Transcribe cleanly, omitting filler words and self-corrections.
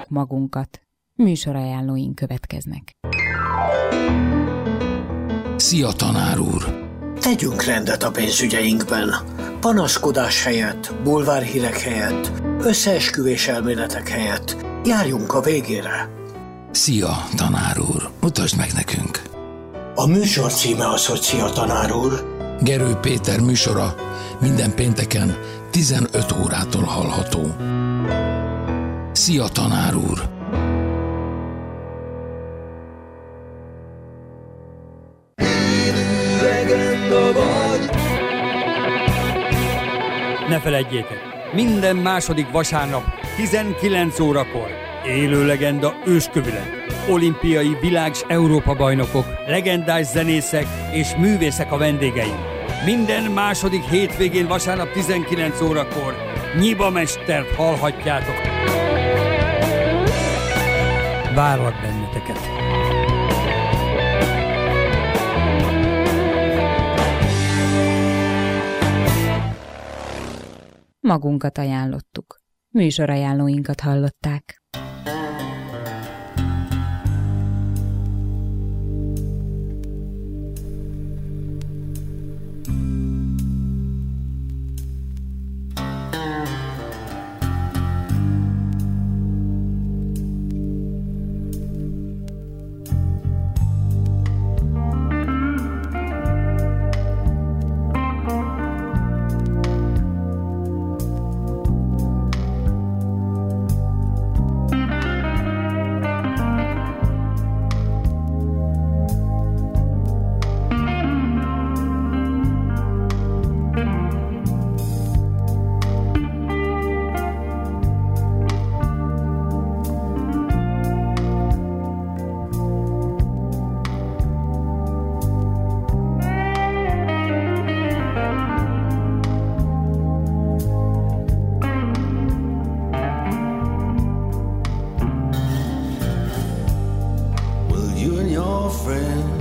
magunkat. Műsorajánlóink következnek. Szia, tanár úr! Tegyünk rendet a pénzügyeinkben. Panaszkodás helyett, bulvárhírek helyett, összeesküvés elméletek helyett járjunk a végére. Szia, tanár úr! Mutasd meg nekünk! A műsor címe az, hogy Szia, tanár úr. Gerő Péter műsora minden pénteken 15 órától hallható. Szia, tanár úr! Ne feledjétek, minden második vasárnap 19 órakor élő legenda őskövület, olimpiai világ- és Európa-bajnokok, legendás zenészek és művészek a vendégeink. Minden második hétvégén vasárnap 19 órakor Nyiba mestert hallhatjátok. Várlak benneteket! Magunkat ajánlottuk. Műsorajánlóinkat hallották. Well, you and your friend